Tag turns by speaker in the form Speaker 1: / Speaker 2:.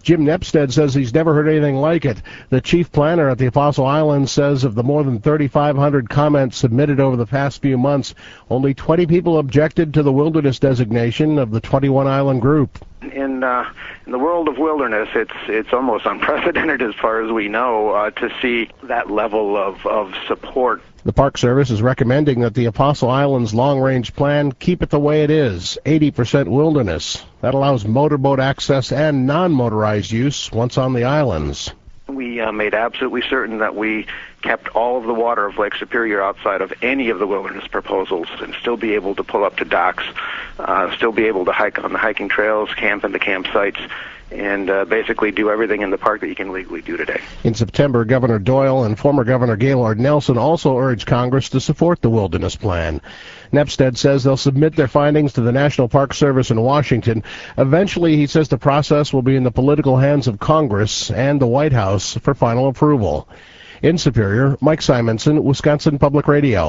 Speaker 1: Jim Nepstead says he's never heard anything like it. The chief planner at the Apostle Islands says of the more than 3,500 comments submitted over the past few months, only 20 people objected to the wilderness designation of the 21-island group.
Speaker 2: In the world of wilderness, it's almost unprecedented as far as we know to see that level of support.
Speaker 1: The Park Service is recommending that the Apostle Islands long-range plan keep it the way it is, 80% wilderness. That allows motorboat access and non-motorized use once on the islands.
Speaker 2: We made absolutely certain that we kept all of the water of Lake Superior outside of any of the wilderness proposals and still be able to pull up to docks, still be able to hike on the hiking trails, camp in the campsites, and basically do everything in the park that you can legally do today.
Speaker 1: In September, Governor Doyle and former Governor Gaylord Nelson also urged Congress to support the wilderness plan. Nepstead says they'll submit their findings to the National Park Service in Washington. Eventually, he says the process will be in the political hands of Congress and the White House for final approval. In Superior, Mike Simonson, Wisconsin Public Radio.